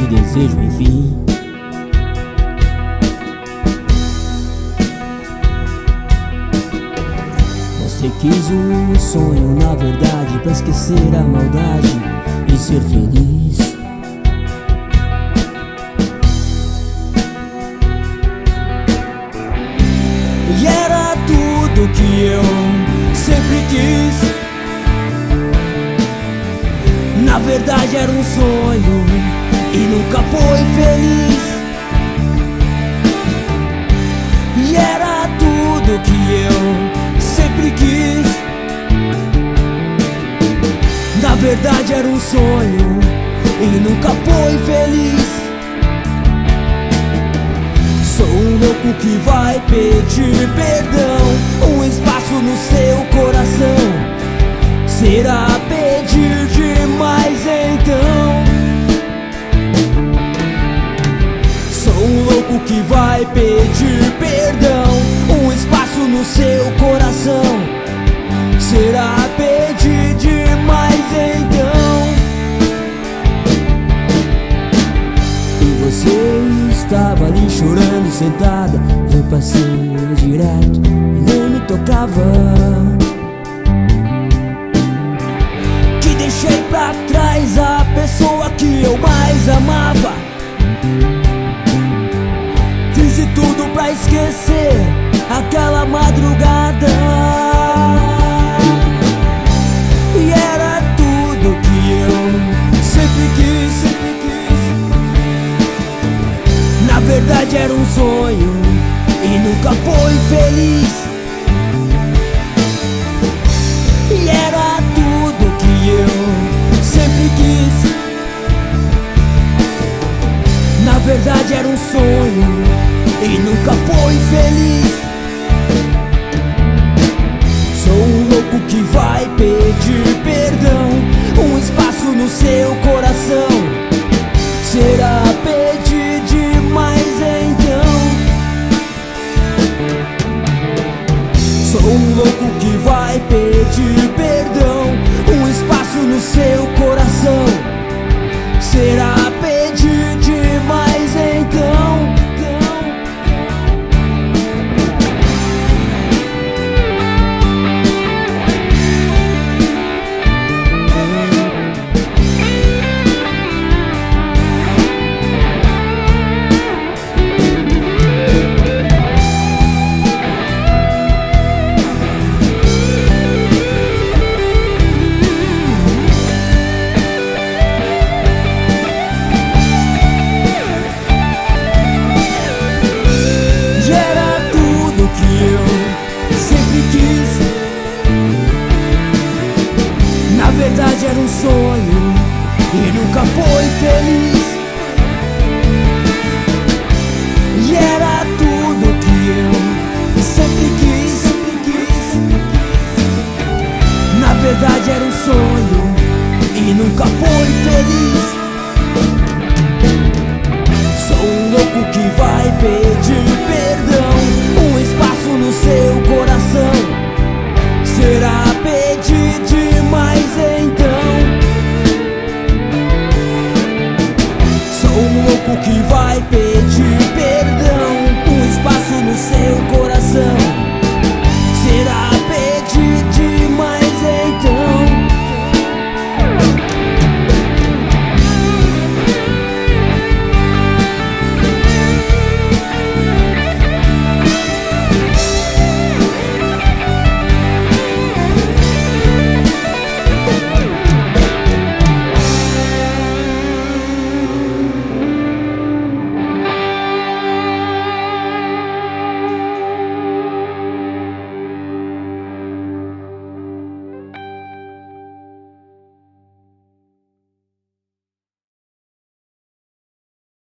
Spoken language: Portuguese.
desejo, enfim. Você quis um sonho, na verdade, pra esquecer a maldade e ser feliz. E era tudo que eu sempre quis. Na verdade era um sonho e nunca foi feliz. E era tudo que eu sempre quis. Na verdade era um sonho e nunca foi feliz. Sou um louco que vai pedir perdão, um espaço no seu coração. Será pedir demais então? Sou um louco que vai pedir perdão, um espaço no seu coração. Será pedir demais então? E você estava ali chorando sentada, eu passei direto e nem me tocava. Deixei pra trás a pessoa que eu mais amava. Fiz de tudo pra esquecer aquela madrugada. E era tudo que eu sempre quis. Na verdade era um sonho e nunca foi feliz. E era tudo que eu sempre quis. Na verdade era um sonho e nunca foi feliz. Sou um louco que vai pedir perdão, um espaço no seu coração. Será pedir demais então? Sou um louco que vai pedir perdão, um espaço no seu coração. Será pedir demais então? Na verdade era um sonho e nunca foi feliz. E era tudo que eu sempre quis. Na verdade era um sonho e nunca foi feliz. Sou um louco que vai pedir perdão, um espaço no seu coração. Será pedir demais então? Sou um louco que vai pedir perdão,